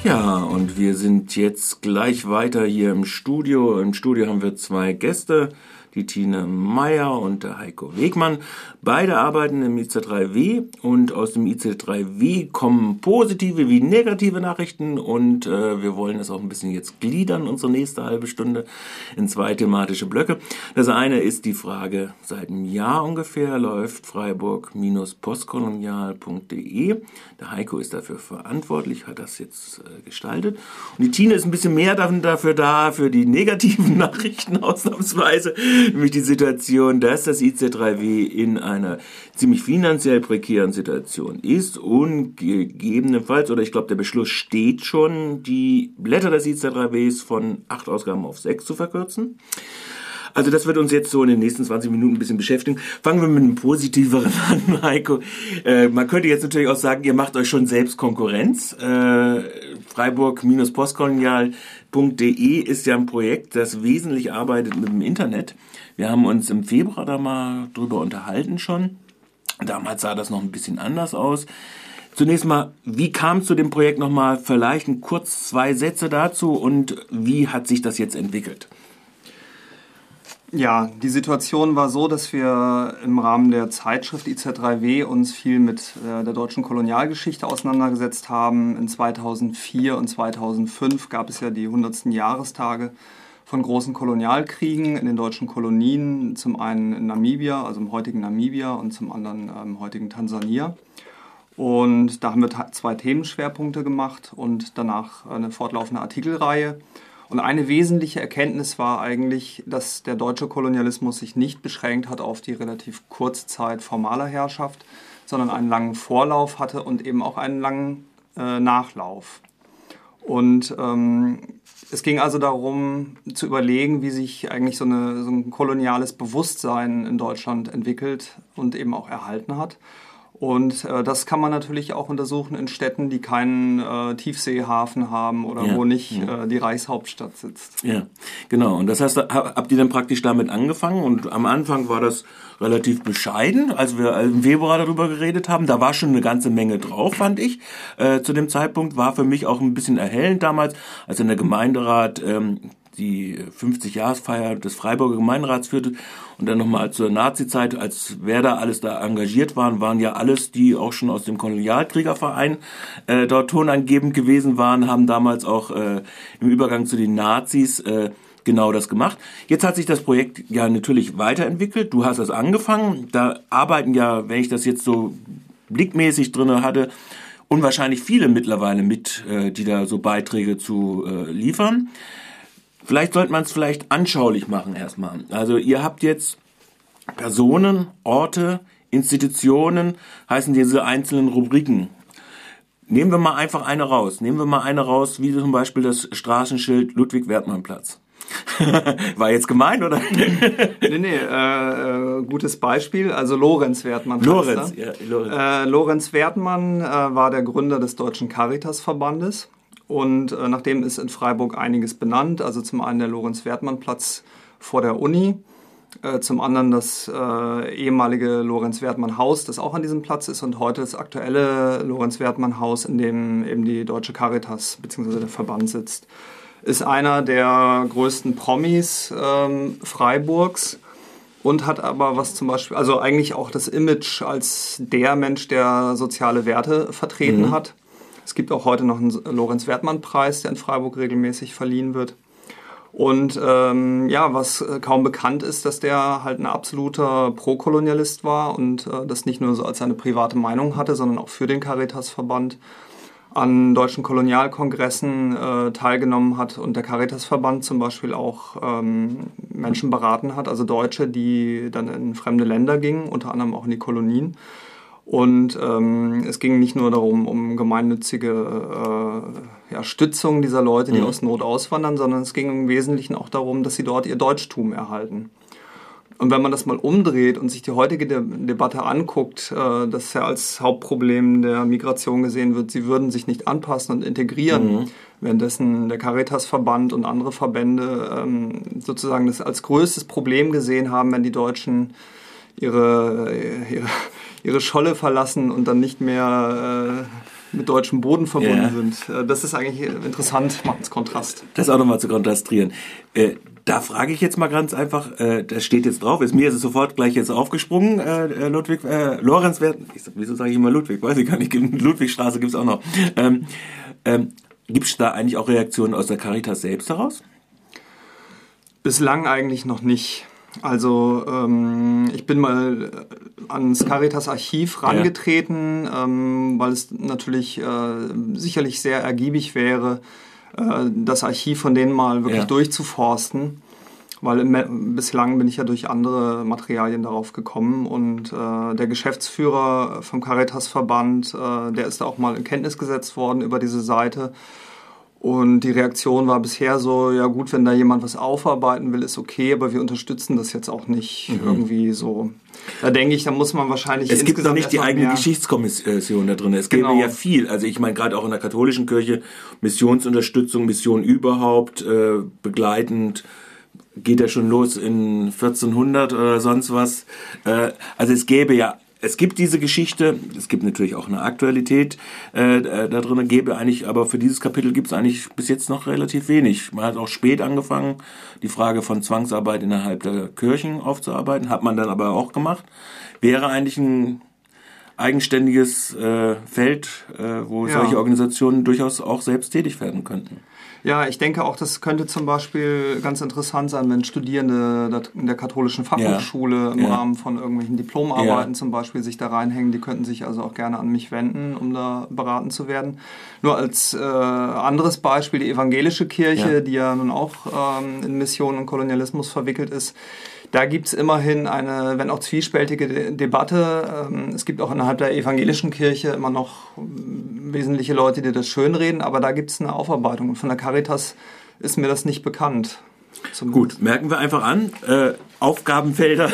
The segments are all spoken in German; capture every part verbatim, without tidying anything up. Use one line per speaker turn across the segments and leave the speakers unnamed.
Ja, und wir sind jetzt gleich weiter hier im Studio. Im Studio haben wir zwei Gäste, die Tine Meyer und der Heiko Wegmann. Beide arbeiten im I Z drei W und aus dem I Z drei W kommen positive wie negative Nachrichten und äh, wir wollen das auch ein bisschen jetzt gliedern, unsere nächste halbe Stunde, in zwei thematische Blöcke. Das eine ist die Frage, seit einem Jahr ungefähr läuft freiburg postkolonial punkt de. Der Heiko ist dafür verantwortlich, hat das jetzt äh, gestaltet. Und die Tine ist ein bisschen mehr dafür da, für die negativen Nachrichten ausnahmsweise, nämlich die Situation, dass das I Z drei W in einer ziemlich finanziell prekären Situation ist und gegebenenfalls, oder ich glaube, der Beschluss steht schon, die Blätter des I Z drei Ws von acht Ausgaben auf sechs zu verkürzen. Also das wird uns jetzt so in den nächsten zwanzig Minuten ein bisschen beschäftigen. Fangen wir mit einem positiveren an, Heiko. Äh, man könnte jetzt natürlich auch sagen, ihr macht euch schon selbst Konkurrenz. Äh, freiburg postkolonial punkt de ist ja ein Projekt, das wesentlich arbeitet mit dem Internet. Wir haben uns im Februar da mal drüber unterhalten schon. Damals sah das noch ein bisschen anders aus. Zunächst mal, wie kam es zu dem Projekt nochmal? Vielleicht ein kurz zwei Sätze dazu und wie hat sich das jetzt entwickelt?
Ja, die Situation war so, dass wir im Rahmen der Zeitschrift I Z drei W uns viel mit äh, der deutschen Kolonialgeschichte auseinandergesetzt haben. In zweitausendvier und zweitausendfünf gab es ja die hundertsten Jahrestage von großen Kolonialkriegen in den deutschen Kolonien, zum einen in Namibia, also im heutigen Namibia, und zum anderen im ähm, heutigen Tansania. Und da haben wir ta- zwei Themenschwerpunkte gemacht und danach eine fortlaufende Artikelreihe. Und eine wesentliche Erkenntnis war eigentlich, dass der deutsche Kolonialismus sich nicht beschränkt hat auf die relativ kurze Zeit formaler Herrschaft, sondern einen langen Vorlauf hatte und eben auch einen langen äh, Nachlauf. Und ähm, es ging also darum, zu überlegen, wie sich eigentlich so, eine, so ein koloniales Bewusstsein in Deutschland entwickelt und eben auch erhalten hat. Und äh, das kann man natürlich auch untersuchen in Städten, die keinen äh, Tiefseehafen haben oder ja, wo nicht ja. äh, die Reichshauptstadt sitzt.
Ja, genau. Und das heißt, habt ihr dann praktisch damit angefangen? Und am Anfang war das relativ bescheiden, als wir im Februar darüber geredet haben. Da war schon eine ganze Menge drauf, fand ich. Äh, zu dem Zeitpunkt war für mich auch ein bisschen erhellend damals, als in der Gemeinderat ähm, die fünfzig-Jahresfeier des Freiburger Gemeinderats führte und dann nochmal zur Nazi-Zeit, als wer da alles da engagiert waren, waren ja alles, die auch schon aus dem Kolonialkriegerverein äh, dort tonangebend gewesen waren, haben damals auch äh, im Übergang zu den Nazis äh, genau das gemacht. Jetzt hat sich das Projekt ja natürlich weiterentwickelt. Du hast das angefangen. Da arbeiten ja, wenn ich das jetzt so blickmäßig drinne hatte, unwahrscheinlich viele mittlerweile mit, äh, die da so Beiträge zu äh, liefern. Vielleicht sollte man es vielleicht anschaulich machen erstmal. Also ihr habt jetzt Personen, Orte, Institutionen, heißen diese einzelnen Rubriken. Nehmen wir mal einfach eine raus. Nehmen wir mal eine raus, wie zum Beispiel das Straßenschild Ludwig-Wertmann-Platz. War jetzt gemein, oder?
nee, nee, äh, äh, gutes Beispiel. Also Lorenz Wertmann.
Lorenz, ja, Lorenz.
Äh, Lorenz Wertmann äh, war der Gründer des Deutschen Caritas-Verbandes. Und äh, nachdem ist in Freiburg einiges benannt, also zum einen der Lorenz-Wertmann-Platz vor der Uni, äh, zum anderen das äh, ehemalige Lorenz-Wertmann-Haus, das auch an diesem Platz ist, und heute das aktuelle Lorenz-Wertmann-Haus, in dem eben die Deutsche Caritas bzw. der Verband sitzt, ist einer der größten Promis ähm, Freiburgs und hat aber was zum Beispiel, also eigentlich auch das Image als der Mensch, der soziale Werte vertreten mhm. hat. Es gibt auch heute noch einen Lorenz-Wertmann-Preis, der in Freiburg regelmäßig verliehen wird. Und ähm, ja, was kaum bekannt ist, dass der halt ein absoluter Pro-Kolonialist war und äh, das nicht nur so als seine private Meinung hatte, sondern auch für den Caritas-Verband an deutschen Kolonialkongressen äh, teilgenommen hat und der Caritas-Verband zum Beispiel auch ähm, Menschen beraten hat, also Deutsche, die dann in fremde Länder gingen, unter anderem auch in die Kolonien. Und ähm, es ging nicht nur darum, um gemeinnützige äh, ja, Stützung dieser Leute, die mhm. aus Not auswandern, sondern es ging im Wesentlichen auch darum, dass sie dort ihr Deutschtum erhalten. Und wenn man das mal umdreht und sich die heutige De- Debatte anguckt, äh, dass ja als Hauptproblem der Migration gesehen wird, sie würden sich nicht anpassen und integrieren, mhm. währenddessen der Caritas-Verband und andere Verbände ähm, sozusagen das als größtes Problem gesehen haben, wenn die Deutschen ihre, ihre, ihre Scholle verlassen und dann nicht mehr mit deutschem Boden verbunden
ja.
sind. Das ist eigentlich interessant, macht es Kontrast.
Das auch nochmal zu kontrastieren. Äh, da frage ich jetzt mal ganz einfach, äh, das steht jetzt drauf, ist mir ist es sofort gleich jetzt aufgesprungen, äh, Ludwig, äh, Lorenzwert, ich, wieso sage ich immer Ludwig, weiß ich gar nicht, Ludwigstraße gibt's auch noch. Ähm, ähm, Gibt es da eigentlich auch Reaktionen aus der Caritas selbst heraus?
Bislang eigentlich noch nicht. Also ähm, ich bin mal ans Caritas-Archiv rangetreten, ja. ähm, weil es natürlich äh, sicherlich sehr ergiebig wäre, äh, das Archiv von denen mal wirklich ja. durchzuforsten. Weil im, bislang bin ich ja durch andere Materialien darauf gekommen und äh, der Geschäftsführer vom Caritas-Verband, äh, der ist da auch mal in Kenntnis gesetzt worden über diese Seite. Und die Reaktion war bisher so, ja gut, wenn da jemand was aufarbeiten will, ist okay, aber wir unterstützen das jetzt auch nicht mhm. irgendwie so. Da denke ich, da muss man wahrscheinlich
Es gibt noch nicht die eigene Geschichtskommission da drin. Es gäbe genau. ja viel. Also ich meine, gerade auch in der katholischen Kirche, Missionsunterstützung, Mission überhaupt, äh, begleitend, geht ja schon los in vierzehnhundert oder sonst was. Äh, also es gäbe ja Es gibt diese Geschichte, es gibt natürlich auch eine Aktualität äh, da drin, gäbe eigentlich, aber für dieses Kapitel gibt es eigentlich bis jetzt noch relativ wenig. Man hat auch spät angefangen, die Frage von Zwangsarbeit innerhalb der Kirchen aufzuarbeiten, hat man dann aber auch gemacht. Wäre eigentlich ein eigenständiges äh, Feld, äh, wo ja. solche Organisationen durchaus auch selbst tätig werden könnten.
Ja, ich denke auch, das könnte zum Beispiel ganz interessant sein, wenn Studierende in der katholischen Fachhochschule ja. im ja. Rahmen von irgendwelchen Diplomarbeiten ja. zum Beispiel sich da reinhängen. Die könnten sich also auch gerne an mich wenden, um da beraten zu werden. Nur als äh, anderes Beispiel die evangelische Kirche, ja. die ja nun auch ähm, in Mission und Kolonialismus verwickelt ist. Da gibt es immerhin eine, wenn auch zwiespältige De- Debatte. Ähm, es gibt auch innerhalb der evangelischen Kirche immer noch wesentliche Leute, die das schönreden, aber da gibt es eine Aufarbeitung. Und von der Caritas ist mir das nicht bekannt.
Zumindest. Gut, merken wir einfach an, äh, Aufgabenfelder,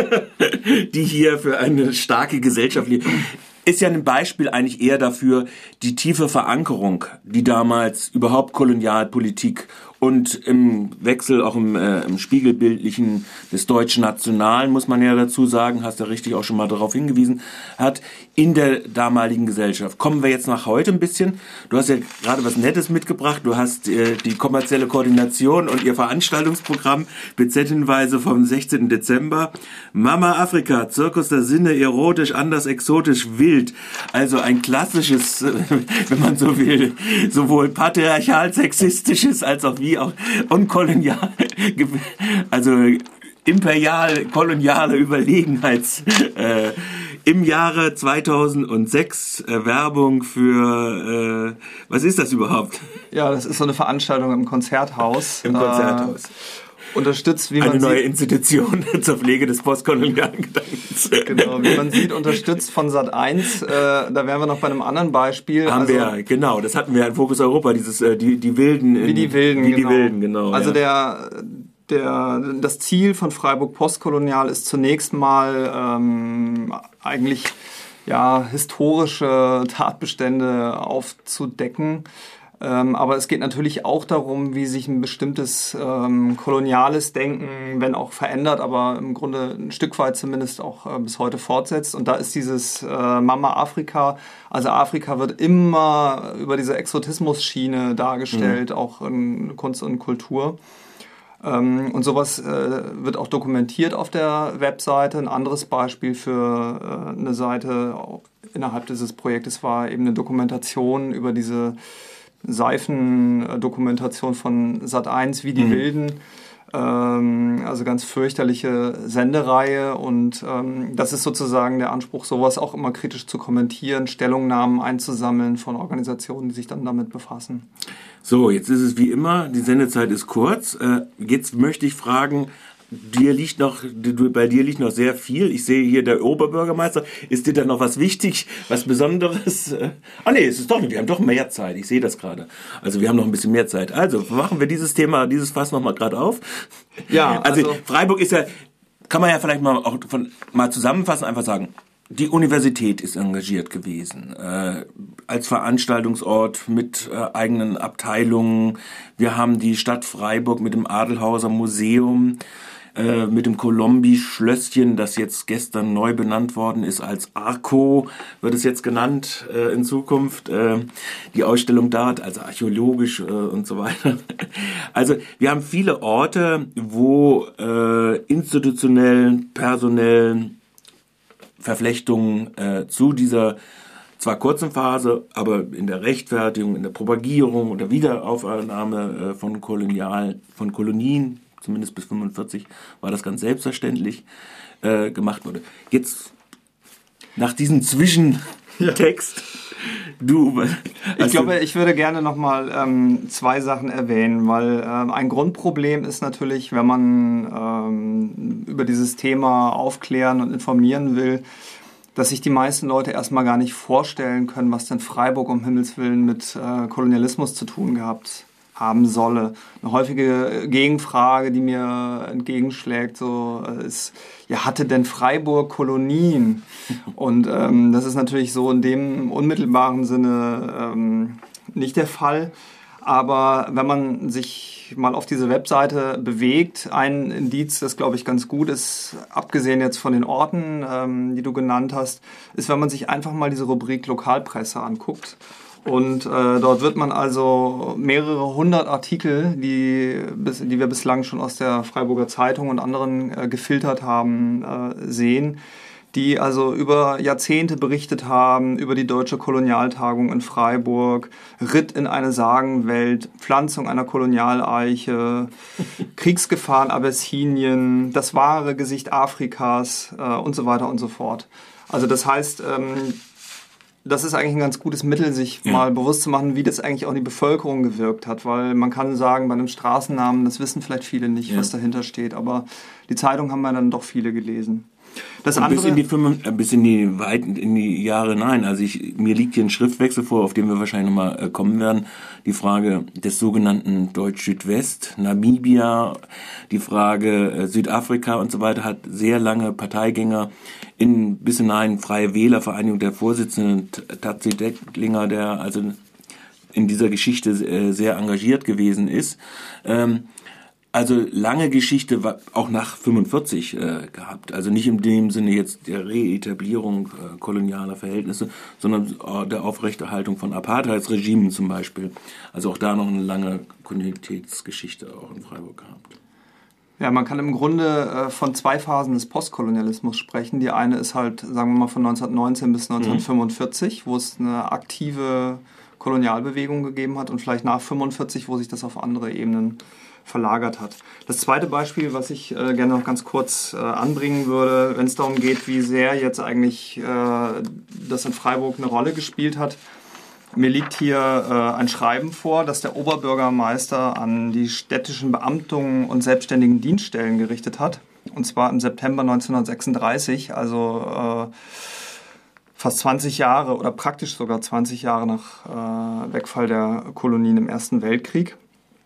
die hier für eine starke Gesellschaft liegen. Ist ja ein Beispiel eigentlich eher dafür, die tiefe Verankerung, die damals überhaupt Kolonialpolitik und im Wechsel auch im, äh, im Spiegelbildlichen des deutschen Nationalen, muss man ja dazu sagen, hast du ja richtig auch schon mal darauf hingewiesen, hat in der damaligen Gesellschaft. Kommen wir jetzt nach heute ein bisschen. Du hast ja gerade was Nettes mitgebracht. Du hast äh, die kommerzielle Koordination und ihr Veranstaltungsprogramm B Z-Hinweise vom sechzehnten Dezember. Mama Afrika, Zirkus der Sinne, erotisch, anders, exotisch, wild. Also ein klassisches, äh, wenn man so will, sowohl patriarchal, sexistisches als auch wie auch unkolonial, also imperial, koloniale Überlegenheits äh, im Jahre zweitausendsechs äh, Werbung für, äh, was ist das überhaupt?
Ja, das ist so eine Veranstaltung im Konzerthaus.
Im Konzerthaus.
Äh, unterstützt, wie man
Eine neue
sieht,
Institution zur Pflege des postkolonialen Gedankens.
Genau, wie man sieht, unterstützt von Sat eins. Äh, da wären wir noch bei einem anderen Beispiel.
Haben
also,
wir, genau, das hatten wir in Fokus Europa, dieses, äh, die, die Wilden. In,
wie die Wilden,
wie
genau.
die Wilden, genau.
Also
ja.
der... Der, das Ziel von Freiburg Postkolonial ist zunächst mal ähm, eigentlich ja, historische Tatbestände aufzudecken. Ähm, aber es geht natürlich auch darum, wie sich ein bestimmtes ähm, koloniales Denken, wenn auch verändert, aber im Grunde ein Stück weit zumindest auch äh, bis heute fortsetzt. Und da ist dieses äh, Mama Afrika, also Afrika wird immer über diese Exotismus-Schiene dargestellt, mhm. auch in Kunst und Kultur. Und sowas äh, wird auch dokumentiert auf der Webseite. Ein anderes Beispiel für äh, eine Seite innerhalb dieses Projektes war eben eine Dokumentation über diese Seifendokumentation von Sat eins, wie die mhm. Wilden. Ähm, also ganz fürchterliche Sendereihe. Und ähm, das ist sozusagen der Anspruch, sowas auch immer kritisch zu kommentieren, Stellungnahmen einzusammeln von Organisationen, die sich dann damit befassen.
So, jetzt ist es wie immer, die Sendezeit ist kurz. Äh, jetzt möchte ich fragen, dir liegt noch, du, bei dir liegt noch sehr viel. Ich sehe hier der Oberbürgermeister. Ist dir da noch was wichtig, was Besonderes? Ah nee, es ist doch nicht. Wir haben doch mehr Zeit. Ich sehe das gerade. Also wir haben noch ein bisschen mehr Zeit. Also machen wir dieses Thema, dieses Fass noch mal gerade auf.
Ja.
Also, also Freiburg ist ja, kann man ja vielleicht mal auch von, mal zusammenfassen, einfach sagen. Die Universität ist engagiert gewesen, äh, als Veranstaltungsort mit äh, eigenen Abteilungen. Wir haben die Stadt Freiburg mit dem Adelhauser Museum. äh, mit dem Colombi-Schlösschen, das jetzt gestern neu benannt worden ist als Arco, wird es jetzt genannt äh, in Zukunft. Äh, die Ausstellung dort, also archäologisch äh, und so weiter. Also wir haben viele Orte, wo äh, institutionellen, personellen Verflechtungen äh, zu dieser zwar kurzen Phase, aber in der Rechtfertigung, in der Propagierung oder Wiederaufnahme äh, von Kolonial, von Kolonien, zumindest bis fünfundvierzig, war das ganz selbstverständlich äh, gemacht wurde. Jetzt nach diesem Zwischentext, ja. du... Also
ich glaube, ich würde gerne nochmal ähm, zwei Sachen erwähnen, weil ähm, ein Grundproblem ist natürlich, wenn man ähm, über dieses Thema aufklären und informieren will, dass sich die meisten Leute erstmal gar nicht vorstellen können, was denn Freiburg um Himmels Willen mit äh, Kolonialismus zu tun gehabt haben solle. Eine häufige Gegenfrage, die mir entgegenschlägt, so ist, ja, hatte denn Freiburg Kolonien? Und ähm, das ist natürlich so in dem unmittelbaren Sinne ähm, nicht der Fall. Aber wenn man sich mal auf diese Webseite bewegt, ein Indiz, das glaube ich ganz gut ist, abgesehen jetzt von den Orten, ähm, die du genannt hast, ist, wenn man sich einfach mal diese Rubrik Lokalpresse anguckt. Und äh, dort wird man also mehrere hundert Artikel, die, bis, die wir bislang schon aus der Freiburger Zeitung und anderen äh, gefiltert haben, äh, sehen, die also über Jahrzehnte berichtet haben über die Deutsche Kolonialtagung in Freiburg, Ritt in eine Sagenwelt, Pflanzung einer Kolonialeiche, Kriegsgefahren Abessinien, das wahre Gesicht Afrikas äh, und so weiter und so fort. Also das heißt, ähm, das ist eigentlich ein ganz gutes Mittel, sich ja. mal bewusst zu machen, wie das eigentlich auch in die Bevölkerung gewirkt hat, weil man kann sagen, bei einem Straßennamen, das wissen vielleicht viele nicht, ja. was dahinter steht, aber die Zeitung haben wir dann doch viele gelesen. Das andere,
bis in die fünf, bis in die weiten in die Jahre hinein. Also ich, mir liegt hier ein Schriftwechsel vor, auf den wir wahrscheinlich nochmal äh, kommen werden. Die Frage des sogenannten Deutsch-Südwest, Namibia, die Frage äh, Südafrika und so weiter hat sehr lange Parteigänger in bis hinein Freie Wählervereinigung, der Vorsitzende Tazi Decklinger, der also in dieser Geschichte äh, sehr engagiert gewesen ist. Ähm, Also lange Geschichte war auch nach fünfundvierzig äh, gehabt. Also nicht in dem Sinne jetzt der Reetablierung äh, kolonialer Verhältnisse, sondern äh, der Aufrechterhaltung von Apartheidsregimen zum Beispiel. Also auch da noch eine lange Kontinuitätsgeschichte auch in Freiburg gehabt.
Ja, man kann im Grunde äh, von zwei Phasen des Postkolonialismus sprechen. Die eine ist halt, sagen wir mal, von neunzehnhundertneunzehn bis neunzehnhundertfünfundvierzig, mhm. wo es eine aktive Kolonialbewegung gegeben hat und vielleicht nach fünfundvierzig, wo sich das auf andere Ebenen verlagert hat. Das zweite Beispiel, was ich äh, gerne noch ganz kurz äh, anbringen würde, wenn es darum geht, wie sehr jetzt eigentlich äh, das in Freiburg eine Rolle gespielt hat. Mir liegt hier äh, ein Schreiben vor, das der Oberbürgermeister an die städtischen Beamtungen und selbstständigen Dienststellen gerichtet hat. Und zwar im September neunzehnhundertsechsunddreißig, also äh, fast zwanzig Jahre oder praktisch sogar zwanzig Jahre nach äh, Wegfall der Kolonien im Ersten Weltkrieg,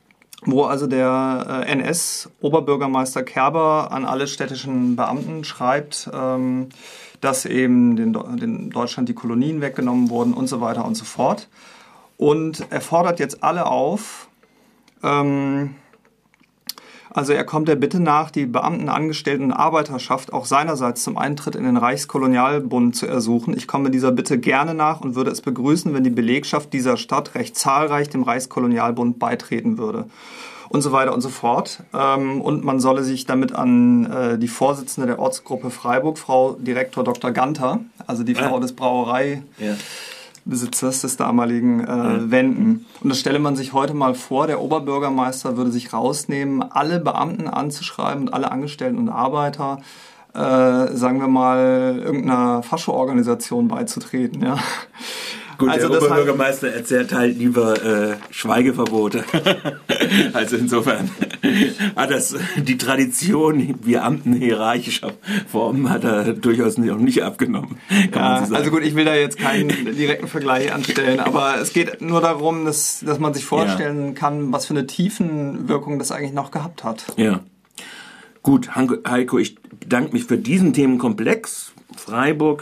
wo also der äh, N S-Oberbürgermeister Kerber an alle städtischen Beamten schreibt, ähm, dass eben den, den Deutschland die Kolonien weggenommen wurden und so weiter und so fort. Und er fordert jetzt alle auf, ähm, also er kommt der Bitte nach, die Beamten, Angestellten und Arbeiterschaft auch seinerseits zum Eintritt in den Reichskolonialbund zu ersuchen. Ich komme dieser Bitte gerne nach und würde es begrüßen, wenn die Belegschaft dieser Stadt recht zahlreich dem Reichskolonialbund beitreten würde. Und so weiter und so fort. Und man solle sich damit an die Vorsitzende der Ortsgruppe Freiburg, Frau Direktor Doktor Ganter, also die Frau ja. des Brauerei... Ja. Besitzers des damaligen äh, ja. wenden. Und das stelle man sich heute mal vor, der Oberbürgermeister würde sich rausnehmen, alle Beamten anzuschreiben und alle Angestellten und Arbeiter, äh, sagen wir mal, irgendeiner Fascho-Organisation beizutreten. Ja.
Gut, also der Oberbürgermeister erzählt halt lieber äh, Schweigeverbote. Also insofern hat das die Tradition Beamten hierarchischer Formen hat er durchaus noch nicht abgenommen. Kann
ja,
man so sagen.
Also gut, ich will da jetzt keinen direkten Vergleich anstellen, aber es geht nur darum, dass, dass man sich vorstellen ja. kann, was für eine Tiefenwirkung das eigentlich noch gehabt hat.
Ja. Gut, Heiko, ich bedanke mich für diesen Themenkomplex. Freiburg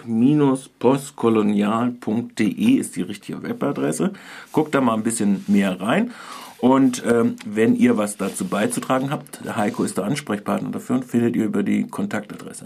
postkolonial punkt de ist die richtige Webadresse. Guckt da mal ein bisschen mehr rein. Und ähm, wenn ihr was dazu beizutragen habt, der Heiko ist der Ansprechpartner dafür und findet ihr über die Kontaktadresse.